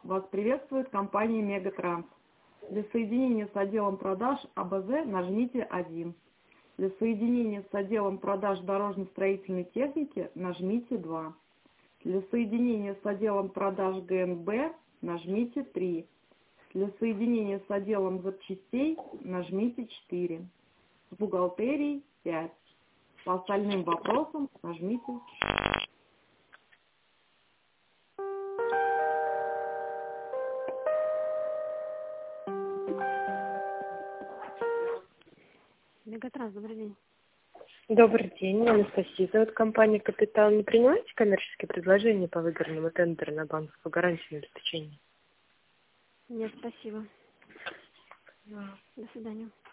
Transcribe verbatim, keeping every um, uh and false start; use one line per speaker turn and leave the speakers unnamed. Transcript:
Вас приветствует компания Мегатранс. Для соединения с отделом продаж АБЗ нажмите один. Для соединения с отделом продаж дорожно-строительной техники нажмите два. Для соединения с отделом продаж ГНБ нажмите три. Для соединения с отделом запчастей нажмите четыре. С бухгалтерией пять. По остальным вопросам нажмите.
Мегатранс, добрый день.
Добрый день, меня Анастасия зовут, компания «Капитал». Не принимаете коммерческие предложения по выигранному тендеру на банковскую гарантию обеспечения?
Нет, спасибо. До свидания.